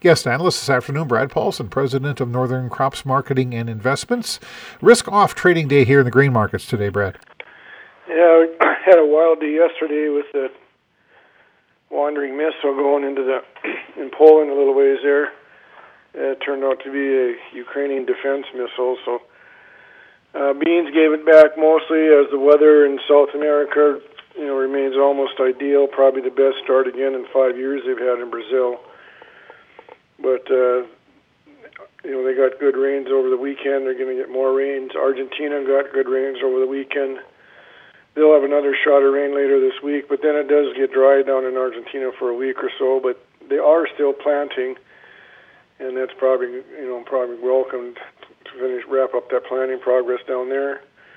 Guest analyst this afternoon, Brad Paulson, president of Northern Crops Marketing and Investments. Risk-off trading day here in the grain markets today, Brad. Yeah, we had a wild day yesterday with the wandering missile going in Poland a little ways there. It turned out to be a Ukrainian defense missile, so beans gave it back mostly as the weather in South America remains almost ideal, probably the best start again in 5 years they've had in Brazil. But they got good rains over the weekend. They're going to get more rains. Argentina got good rains over the weekend. They'll have another shot of rain later this week, but then it does get dry down in Argentina for a week or so. But they are still planting, and that's probably welcomed to wrap up that planting progress down there.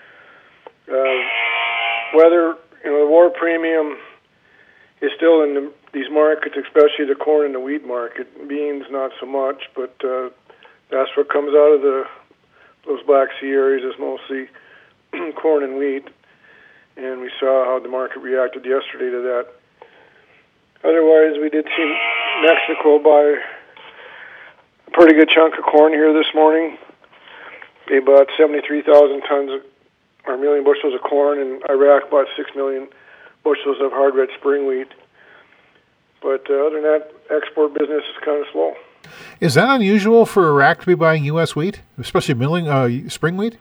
Weather, the war premium is still in these markets, especially the corn and the wheat market. Beans, not so much, but that's what comes out of those Black Sea areas is mostly corn and wheat. And we saw how the market reacted yesterday to that. Otherwise, we did see Mexico buy a pretty good chunk of corn here this morning. They bought 73,000 million bushels of corn, and Iraq bought 6 million bushels of hard red spring wheat. But other than that, export business is kind of slow. Is that unusual for Iraq to be buying U.S. wheat, especially milling spring wheat?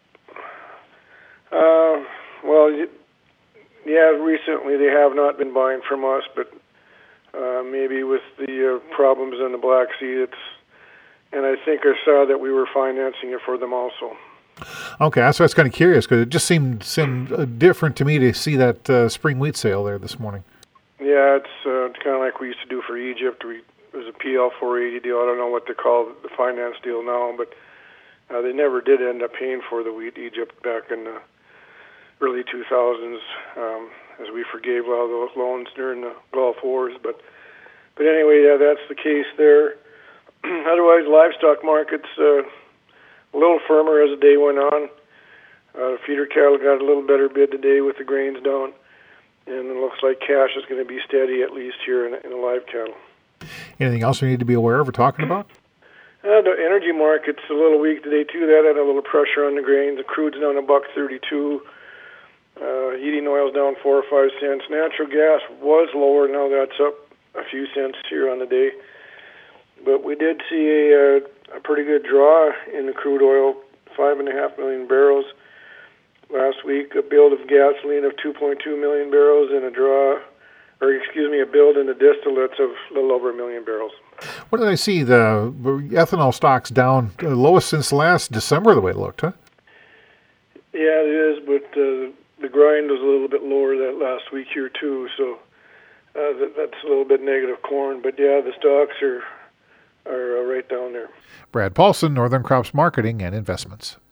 Recently they have not been buying from us, but maybe with the problems in the Black Sea, and I think I saw that we were financing it for them also. Okay, that's why I was kind of curious, because it just seemed different to me to see that spring wheat sale there this morning. Yeah, it's kind of like we used to do for Egypt. It was a PL 480 deal. I don't know what they call the finance deal now, but they never did end up paying for the wheat Egypt back in the early 2000s, as we forgave a lot of those loans during the Gulf Wars. But anyway, yeah, that's the case there. Otherwise, livestock markets a little firmer as the day went on. Feeder cattle got a little better bid today with the grains down, and it looks like cash is going to be steady at least here in the live cattle. Anything else we need to be aware of or talking about? The energy market's a little weak today too. That had a little pressure on the grains. The crude's down $1.32. Heating oil's down 4 or 5 cents. Natural gas was lower. Now that's up a few cents here on the day. But we did see a pretty good draw in the crude oil, 5.5 million barrels last week. A build of gasoline of 2.2 million barrels, and a build in the distillates of a little over 1 million barrels. What did I see? The ethanol stock's down lowest since last December, the way it looked, huh? Yeah, it is, but the grind was a little bit lower that last week here too, so that's a little bit negative corn. But yeah, the stocks are right down there. Brad Paulson, Northern Crops Marketing and Investments.